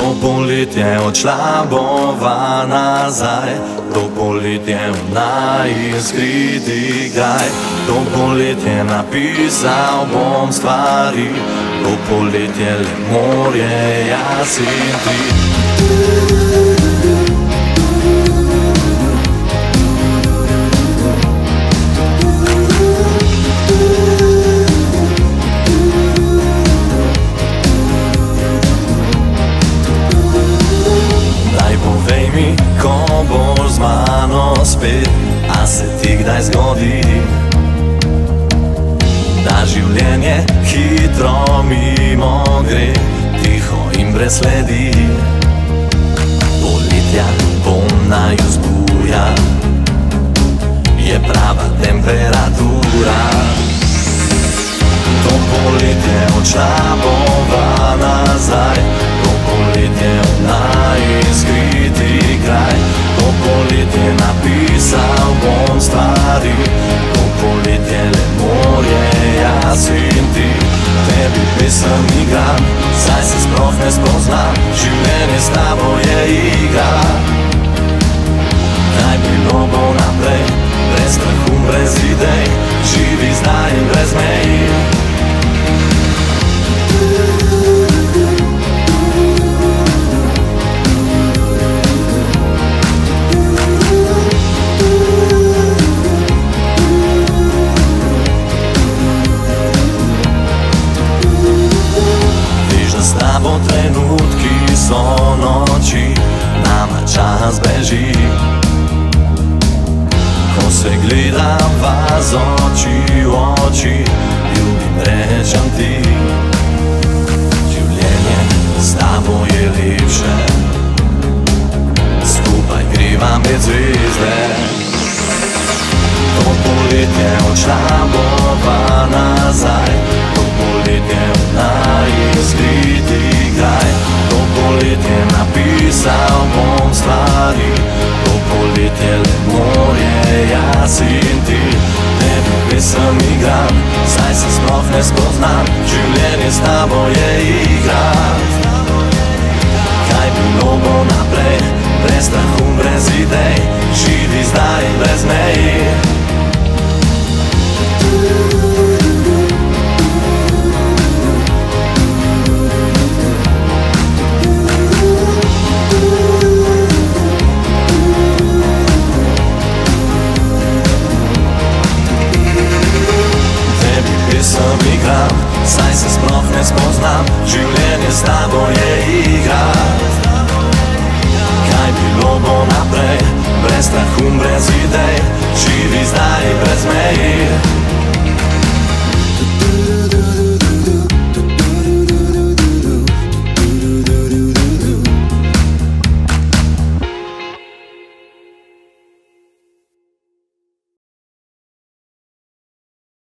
To poletje odšla bova nazaj, to poletje v najiskritih kraj. To poletje napisal bom stvari, to poletje le morje, jaz in ti. Povej mi, ko boš z mano spet, a se ti kdaj zgodi, da življenje hitro mimo gre, tiho in brez sledi. Poletja bom naju zbuja, je prava temperatura. To poletje odšla bova nazaj, to poletje v najiskritih kraj. To poletje napisal bom stvari, to poletje le morje, jaz in ti. Tebi pesem igram, saj se sploh ne spoznam, življenje s tabo je igra. Kaj bilo bo naprej, brez strahu, brez idej, živi zdaj in brez meji. Trenutki so noči, nama čas beži. Ko se gledava z oči v oči, ljubim rečem ti. Življenje s tabo je lepše, skupaj greva med zvezde. To poletje odšla bova nazaj, to poletje v najiskritih kraj. To poletje napisal bom stvari, to poletje le morje, jaz in ti. Tebi pesem igram, saj se sploh ne spoznam, življenje s tabo je igra. Kaj bilo bo naprej, brez strahu, brez idej, živi zdaj brez meji. Saj se sploh ne spoznam, življenje s tabo je igra. Kaj bilo bo naprej, brez strahu, brez idej, živi zdaj brez meji.